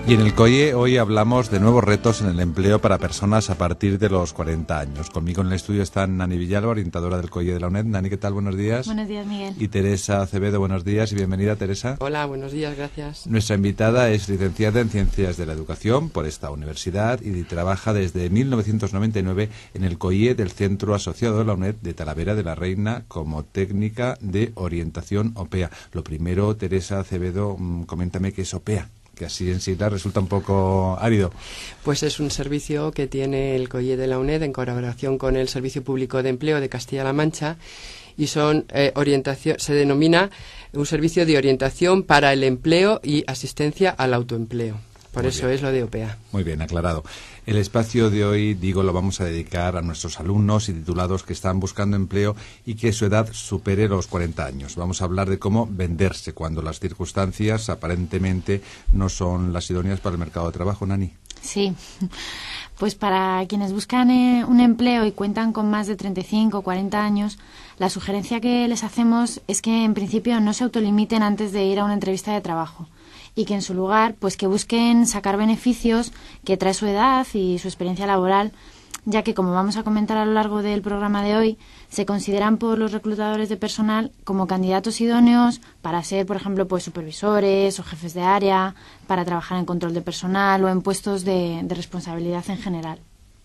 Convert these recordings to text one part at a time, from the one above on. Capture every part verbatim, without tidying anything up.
Y en el COIE hoy hablamos de nuevos retos en el empleo para personas a partir de los cuarenta años. Conmigo en el estudio está Nani Villalba, orientadora del COIE de la UNED. Nani, ¿qué tal? Buenos días. Buenos días, Miguel. Y Teresa Acevedo, buenos días y bienvenida, Teresa. Hola, buenos días, gracias. Nuestra invitada es licenciada en Ciencias de la Educación por esta universidad y trabaja desde mil novecientos noventa y nueve en el COIE del Centro Asociado de la UNED de Talavera de la Reina como técnica de orientación O P E A. Lo primero, Teresa Acevedo, coméntame qué es O P E A, que así en sigla resulta un poco árido. Pues es un servicio que tiene el COIE de la UNED en colaboración con el Servicio Público de Empleo de Castilla-La Mancha y son eh, orientación, se denomina un servicio de orientación para el empleo y asistencia al autoempleo. Por Muy eso bien. Es lo de O P E A. Muy bien, aclarado. El espacio de hoy, digo, lo vamos a dedicar a nuestros alumnos y titulados que están buscando empleo y que su edad supere los cuarenta años. Vamos a hablar de cómo venderse cuando las circunstancias aparentemente no son las idóneas para el mercado de trabajo. Nani. Sí, pues para quienes buscan eh, un empleo y cuentan con más de treinta y cinco o cuarenta años, la sugerencia que les hacemos es que en principio no se autolimiten antes de ir a una entrevista de trabajo y que en su lugar pues que busquen sacar beneficios que trae su edad y su experiencia laboral, ya que, como vamos a comentar a lo largo del programa de hoy, se consideran por los reclutadores de personal como candidatos idóneos para ser, por ejemplo, pues supervisores o jefes de área, para trabajar en control de personal o en puestos de, de responsabilidad en general.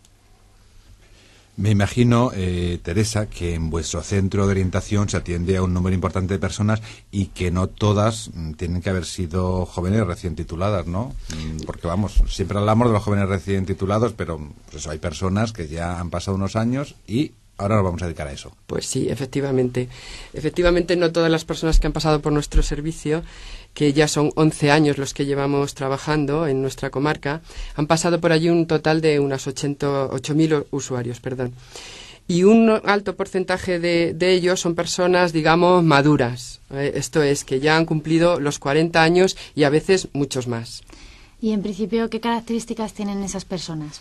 Me imagino, eh, Teresa, que en vuestro centro de orientación se atiende a un número importante de personas y que no todas mm, tienen que haber sido jóvenes recién tituladas, ¿no? Mm, porque, vamos, siempre hablamos de los jóvenes recién titulados, pero pues, hay personas que ya han pasado unos años y ahora nos vamos a dedicar a eso. Pues sí, efectivamente. Efectivamente, no todas las personas que han pasado por nuestro servicio, que ya son once años los que llevamos trabajando en nuestra comarca, han pasado por allí un total de unas ocho mil usuarios, perdón. Y un alto porcentaje de, de ellos son personas, digamos, maduras. Eh, esto es, que ya han cumplido los cuarenta años y a veces muchos más. Y, en principio, ¿qué características tienen esas personas?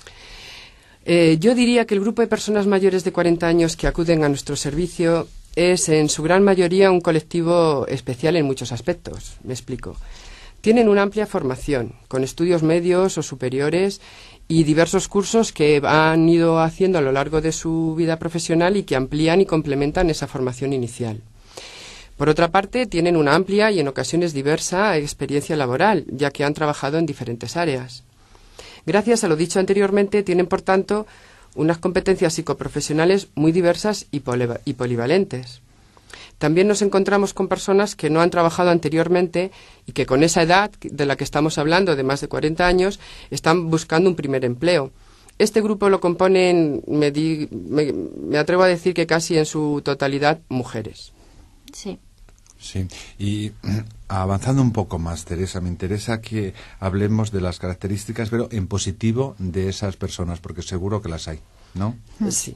Eh, yo diría que el grupo de personas mayores de cuarenta años que acuden a nuestro servicio es en su gran mayoría un colectivo especial en muchos aspectos. Me explico. Tienen una amplia formación, con estudios medios o superiores y diversos cursos que han ido haciendo a lo largo de su vida profesional y que amplían y complementan esa formación inicial. Por otra parte, tienen una amplia y en ocasiones diversa experiencia laboral, ya que han trabajado en diferentes áreas. Gracias a lo dicho anteriormente, tienen, por tanto, unas competencias psicoprofesionales muy diversas y, poliva- y polivalentes. También nos encontramos con personas que no han trabajado anteriormente y que con esa edad de la que estamos hablando, de más de cuarenta años, están buscando un primer empleo. Este grupo lo componen, me, di- me, me atrevo a decir que casi en su totalidad, mujeres. Sí. Sí, y avanzando un poco más, Teresa, me interesa que hablemos de las características, pero en positivo, de esas personas, porque seguro que las hay, ¿no? Sí.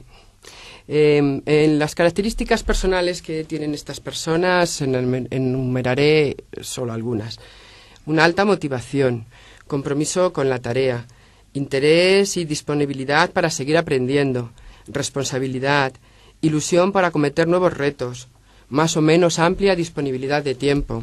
Eh, en las características personales que tienen estas personas, en- enumeraré solo algunas. Una alta motivación, compromiso con la tarea, interés y disponibilidad para seguir aprendiendo, responsabilidad, ilusión para acometer nuevos retos, más o menos amplia disponibilidad de tiempo.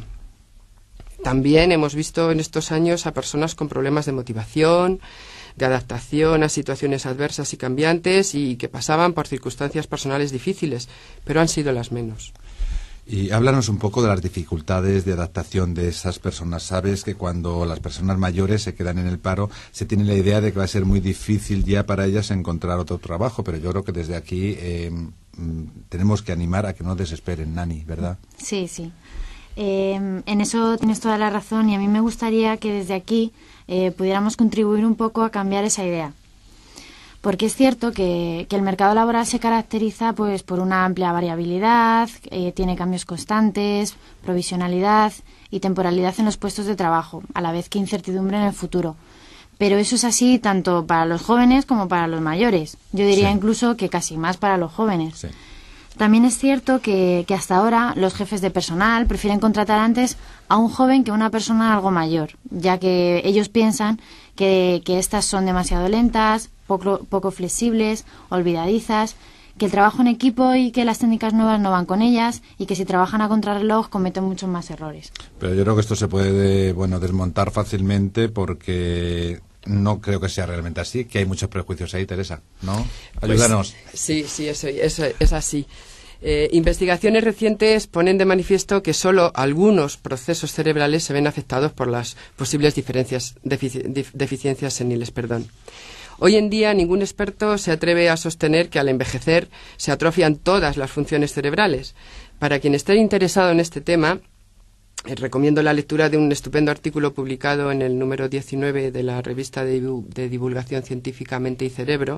También hemos visto en estos años a personas con problemas de motivación, de adaptación a situaciones adversas y cambiantes y que pasaban por circunstancias personales difíciles, pero han sido las menos. Y háblanos un poco de las dificultades de adaptación de esas personas. Sabes que cuando las personas mayores se quedan en el paro, se tiene la idea de que va a ser muy difícil ya para ellas encontrar otro trabajo, pero yo creo que desde aquí eh, tenemos que animar a que no desesperen, Nani, ¿verdad? Sí, sí. Eh, en eso tienes toda la razón y a mí me gustaría que desde aquí eh, pudiéramos contribuir un poco a cambiar esa idea. Porque es cierto que, que el mercado laboral se caracteriza pues por una amplia variabilidad, eh, tiene cambios constantes, provisionalidad y temporalidad en los puestos de trabajo, a la vez que incertidumbre en el futuro. Pero eso es así tanto para los jóvenes como para los mayores. Yo diría sí. incluso que casi más para los jóvenes. Sí. También es cierto que, que hasta ahora los jefes de personal prefieren contratar antes a un joven que a una persona algo mayor, ya que ellos piensan que, que estas son demasiado lentas, poco, poco flexibles, olvidadizas, que el trabajo en equipo y que las técnicas nuevas no van con ellas y que si trabajan a contrarreloj cometen muchos más errores. Pero yo creo que esto se puede, bueno, desmontar fácilmente porque no creo que sea realmente así, que hay muchos prejuicios ahí, Teresa, ¿no? Ayúdanos. Pues, sí, sí, eso, eso es así. Eh, investigaciones recientes ponen de manifiesto que solo algunos procesos cerebrales se ven afectados por las posibles diferencias, defici- dif- deficiencias seniles. Perdón. Hoy en día ningún experto se atreve a sostener que al envejecer se atrofian todas las funciones cerebrales. Para quien esté interesado en este tema, eh, recomiendo la lectura de un estupendo artículo publicado en el número diecinueve de la revista de, de divulgación científica Mente y Cerebro,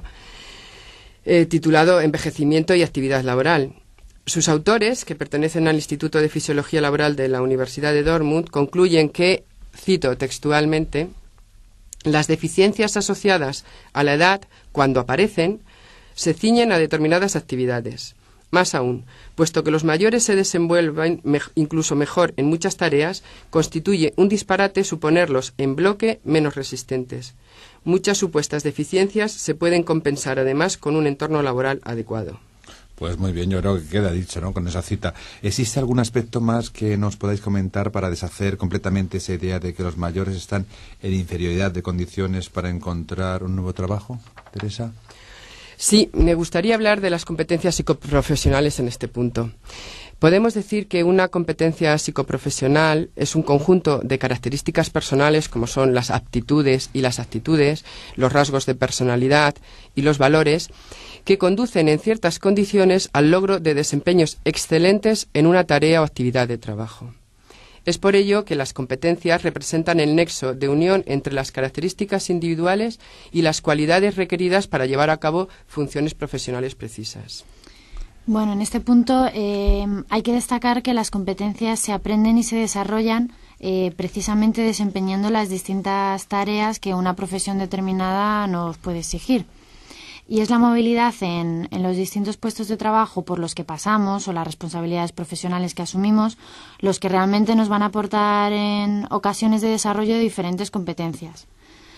eh, titulado Envejecimiento y actividad laboral. Sus autores, que pertenecen al Instituto de Fisiología Laboral de la Universidad de Dortmund, concluyen que, cito textualmente, las deficiencias asociadas a la edad, cuando aparecen, se ciñen a determinadas actividades. Más aún, puesto que los mayores se desenvuelven me- incluso mejor en muchas tareas, constituye un disparate suponerlos en bloque menos resistentes. Muchas supuestas deficiencias se pueden compensar además con un entorno laboral adecuado. Pues muy bien, yo creo que queda dicho, ¿no?, con esa cita. ¿Existe algún aspecto más que nos podáis comentar para deshacer completamente esa idea de que los mayores están en inferioridad de condiciones para encontrar un nuevo trabajo, Teresa? Sí, me gustaría hablar de las competencias psicoprofesionales en este punto. Podemos decir que una competencia psicoprofesional es un conjunto de características personales como son las aptitudes y las actitudes, los rasgos de personalidad y los valores que conducen en ciertas condiciones al logro de desempeños excelentes en una tarea o actividad de trabajo. Es por ello que las competencias representan el nexo de unión entre las características individuales y las cualidades requeridas para llevar a cabo funciones profesionales precisas. Bueno, en este punto eh, hay que destacar que las competencias se aprenden y se desarrollan eh, precisamente desempeñando las distintas tareas que una profesión determinada nos puede exigir. Y es la movilidad en, en los distintos puestos de trabajo por los que pasamos o las responsabilidades profesionales que asumimos los que realmente nos van a aportar en ocasiones de desarrollo de diferentes competencias.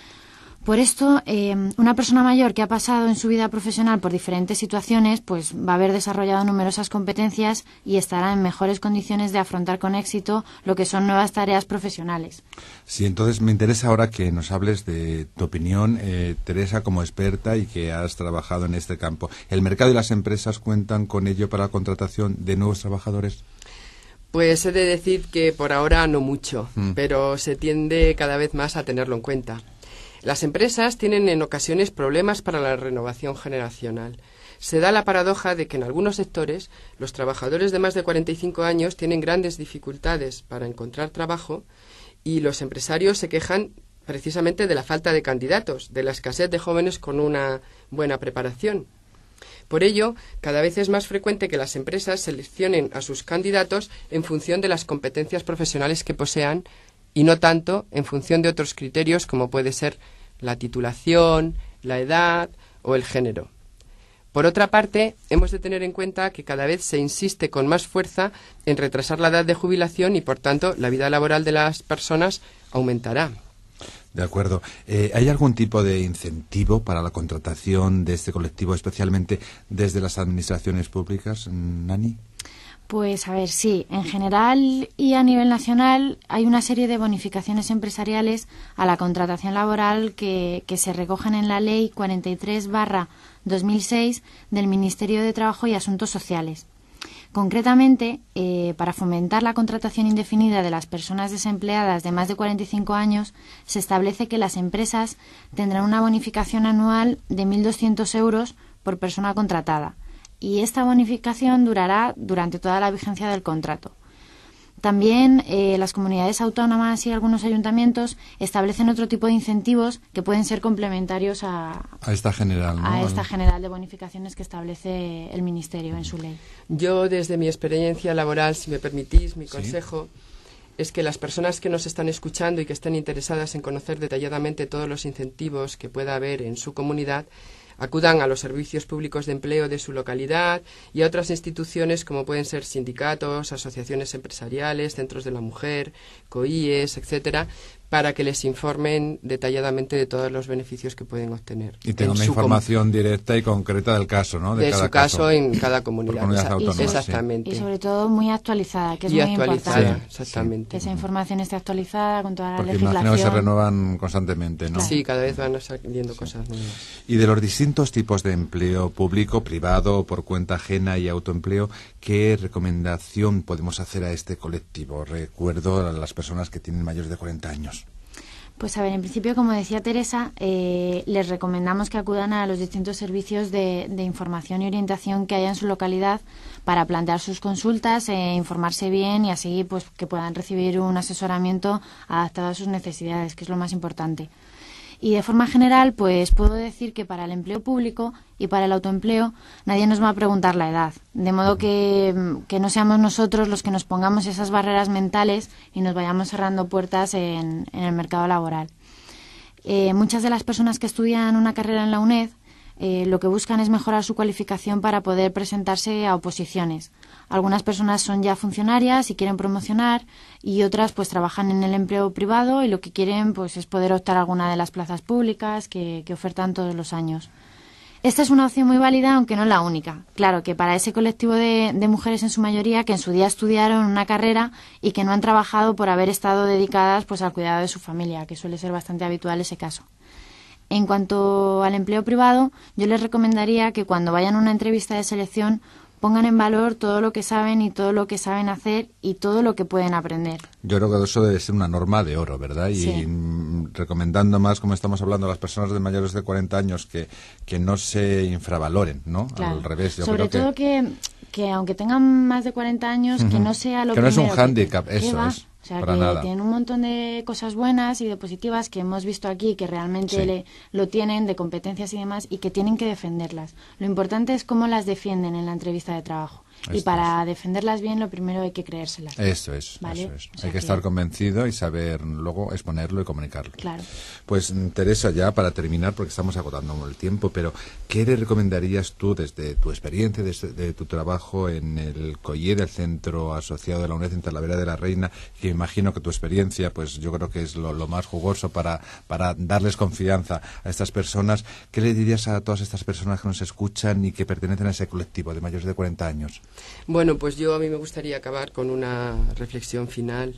Por esto, eh, una persona mayor que ha pasado en su vida profesional por diferentes situaciones, pues va a haber desarrollado numerosas competencias y estará en mejores condiciones de afrontar con éxito lo que son nuevas tareas profesionales. Sí, entonces me interesa ahora que nos hables de tu opinión, eh, Teresa, como experta y que has trabajado en este campo. ¿El mercado y las empresas cuentan con ello para la contratación de nuevos trabajadores? Pues he de decir que por ahora no mucho, Mm. pero se tiende cada vez más a tenerlo en cuenta. Las empresas tienen en ocasiones problemas para la renovación generacional. Se da la paradoja de que en algunos sectores los trabajadores de más de cuarenta y cinco años tienen grandes dificultades para encontrar trabajo y los empresarios se quejan precisamente de la falta de candidatos, de la escasez de jóvenes con una buena preparación. Por ello, cada vez es más frecuente que las empresas seleccionen a sus candidatos en función de las competencias profesionales que posean y no tanto en función de otros criterios como puede ser la titulación, la edad o el género. Por otra parte, hemos de tener en cuenta que cada vez se insiste con más fuerza en retrasar la edad de jubilación y, por tanto, la vida laboral de las personas aumentará. De acuerdo. Eh, ¿Hay algún tipo de incentivo para la contratación de este colectivo, especialmente desde las administraciones públicas, Nani? Pues a ver, sí, en general y a nivel nacional hay una serie de bonificaciones empresariales a la contratación laboral que, que se recogen en la Ley cuarenta y tres barra dos mil seis del Ministerio de Trabajo y Asuntos Sociales. Concretamente, eh, para fomentar la contratación indefinida de las personas desempleadas de más de cuarenta y cinco años, se establece que las empresas tendrán una bonificación anual de mil doscientos euros por persona contratada. Y esta bonificación durará durante toda la vigencia del contrato. También eh, las comunidades autónomas y algunos ayuntamientos establecen otro tipo de incentivos que pueden ser complementarios a, a esta general, ¿no? a esta general de bonificaciones que establece el Ministerio en su ley. Yo, desde mi experiencia laboral, si me permitís, mi ¿Sí? consejo es que las personas que nos están escuchando y que estén interesadas en conocer detalladamente todos los incentivos que pueda haber en su comunidad acudan a los servicios públicos de empleo de su localidad y a otras instituciones como pueden ser sindicatos, asociaciones empresariales, centros de la mujer, COIES, etcétera, para que les informen detalladamente de todos los beneficios que pueden obtener. Y tengan una información directa y concreta del caso, ¿no? De, de cada su caso, caso en cada comunidad. comunidad autónoma, exactamente. Y sobre todo muy actualizada, que es y muy actualizada, importante. exactamente. Que esa información esté actualizada con toda la Porque legislación. imagino que se renuevan constantemente, ¿no? Sí, cada vez van saliendo sí. cosas nuevas. Y de los distintos tipos de empleo público, privado, por cuenta ajena y autoempleo, ¿qué recomendación podemos hacer a este colectivo? Recuerdo a las personas que tienen mayores de cuarenta años. Pues a ver, en principio, como decía Teresa, eh, les recomendamos que acudan a los distintos servicios de, de información y orientación que haya en su localidad para plantear sus consultas, e informarse bien y así pues que puedan recibir un asesoramiento adaptado a sus necesidades, que es lo más importante. Y de forma general, pues puedo decir que para el empleo público y para el autoempleo nadie nos va a preguntar la edad, de modo que, que no seamos nosotros los que nos pongamos esas barreras mentales y nos vayamos cerrando puertas en, en el mercado laboral. Eh, muchas de las personas que estudian una carrera en la UNED eh, lo que buscan es mejorar su cualificación para poder presentarse a oposiciones. Algunas personas son ya funcionarias y quieren promocionar y otras pues trabajan en el empleo privado y lo que quieren pues es poder optar a alguna de las plazas públicas que, que ofertan todos los años. Esta es una opción muy válida, aunque no la única. Claro que para ese colectivo de, de mujeres en su mayoría que en su día estudiaron una carrera y que no han trabajado por haber estado dedicadas pues al cuidado de su familia, que suele ser bastante habitual ese caso. En cuanto al empleo privado, yo les recomendaría que cuando vayan a una entrevista de selección pongan en valor todo lo que saben y todo lo que saben hacer y todo lo que pueden aprender. Yo creo que eso debe ser una norma de oro, ¿verdad? Sí. Y mm, recomendando más, como estamos hablando, a las personas de mayores de cuarenta años que, que no se infravaloren, ¿no? Claro. Al revés. Yo Sobre creo todo que... que, que aunque tengan más de cuarenta años, uh-huh. que no sea lo que no es un primero hándicap, que, eso que va. es. O sea, para que nada. tienen un montón de cosas buenas y de positivas que hemos visto aquí, que realmente Sí. le, lo tienen, de competencias y demás, y que tienen que defenderlas. Lo importante es cómo las defienden en la entrevista de trabajo. Esto y para es. defenderlas bien, lo primero hay que creérselas. Eso es, ¿Vale? eso es. O sea Hay que que- estar convencido y saber luego exponerlo y comunicarlo. Claro. Pues mm, Teresa, ya para terminar, porque estamos agotando el tiempo, pero ¿qué le recomendarías tú desde tu experiencia, desde de tu trabajo en el C O I E del Centro Asociado de la UNED en Talavera de la Reina, que imagino que tu experiencia, pues yo creo que es lo, lo más jugoso para, para darles confianza a estas personas? ¿Qué le dirías a todas estas personas que nos escuchan y que pertenecen a ese colectivo de mayores de cuarenta años? Bueno, pues yo a mí me gustaría acabar con una reflexión final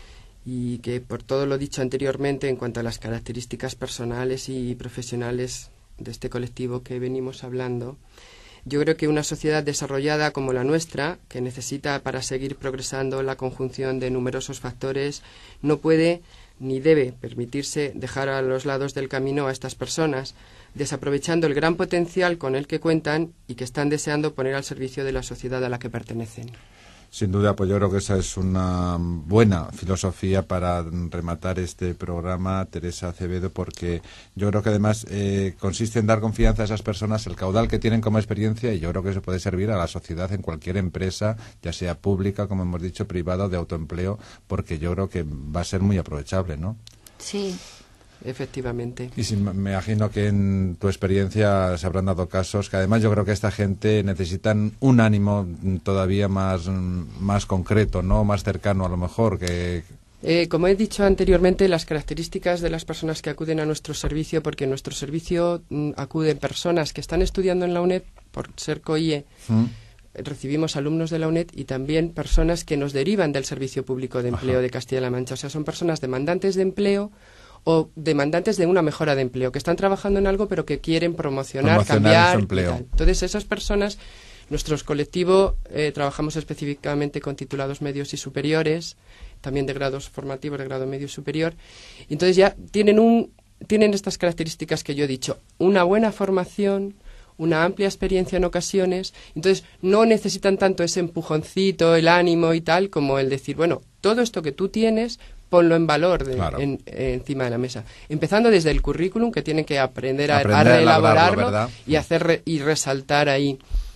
y que por todo lo dicho anteriormente en cuanto a las características personales y profesionales de este colectivo que venimos hablando, yo creo que una sociedad desarrollada como la nuestra, que necesita para seguir progresando la conjunción de numerosos factores, no puede ni debe permitirse dejar a los lados del camino a estas personas, desaprovechando el gran potencial con el que cuentan y que están deseando poner al servicio de la sociedad a la que pertenecen. Sin duda, pues yo creo que esa es una buena filosofía para rematar este programa, Teresa Acevedo, porque yo creo que además eh, consiste en dar confianza a esas personas, el caudal que tienen como experiencia, y yo creo que eso puede servir a la sociedad en cualquier empresa, ya sea pública, como hemos dicho, privada o de autoempleo, porque yo creo que va a ser muy aprovechable, ¿no? Sí. Efectivamente. Y sí, me imagino que en tu experiencia se habrán dado casos que además yo creo que esta gente necesitan un ánimo todavía más, más concreto, ¿no? Más cercano a lo mejor que... Eh, como he dicho anteriormente, las características de las personas que acuden a nuestro servicio, porque en nuestro servicio mm, acuden personas que están estudiando en la UNED por ser C O I E, ¿Mm? recibimos alumnos de la UNED y también personas que nos derivan del Servicio Público de Empleo Ajá. de Castilla-La Mancha. O sea, son personas demandantes de empleo o demandantes de una mejora de empleo, que están trabajando en algo pero que quieren promocionar, Promocionar cambiar su y empleo. tal. Entonces, esas personas, nuestro colectivo, eh, trabajamos específicamente con titulados medios y superiores, también de grados formativos de grado medio y superior. Y entonces ya tienen un tienen estas características que yo he dicho, una buena formación, una amplia experiencia en ocasiones, entonces no necesitan tanto ese empujoncito, el ánimo y tal, como el decir, bueno, todo esto que tú tienes, ponlo en valor de, Claro. en, eh, encima de la mesa. Empezando desde el currículum, que tienen que aprender a, Aprender a a elaborarlo, reelaborarlo ¿verdad? y hacer re- y resaltar ahí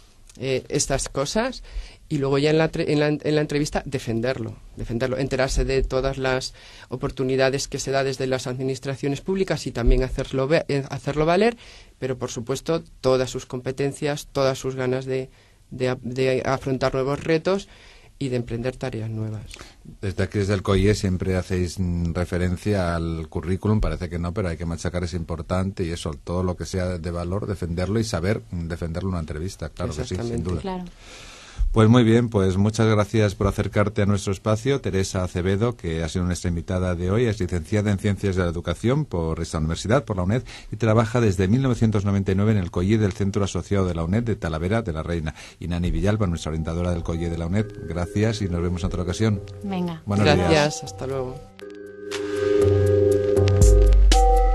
eh, estas cosas, y luego ya en la, tre- en, la, en la entrevista defenderlo, defenderlo, enterarse de todas las oportunidades que se da desde las administraciones públicas y también hacerlo, ve- eh, hacerlo valer, pero por supuesto todas sus competencias, todas sus ganas de, de, a- de afrontar nuevos retos y de emprender tareas nuevas. Desde aquí, desde el COIE, siempre hacéis mm, referencia al currículum, parece que no, pero hay que machacar, es importante, y eso, todo lo que sea de valor, defenderlo y saber mm, defenderlo en una entrevista, claro que sí, sin duda. Claro. Pues muy bien, pues muchas gracias por acercarte a nuestro espacio, Teresa Acevedo, que ha sido nuestra invitada de hoy, es licenciada en Ciencias de la Educación por esta universidad, por la UNED, y trabaja desde mil novecientos noventa y nueve en el COIE del Centro Asociado de la UNED de Talavera de la Reina. Y Nani Villalba, nuestra orientadora del COIE de la UNED, gracias y nos vemos en otra ocasión. Venga. Buenos Gracias, días. hasta luego.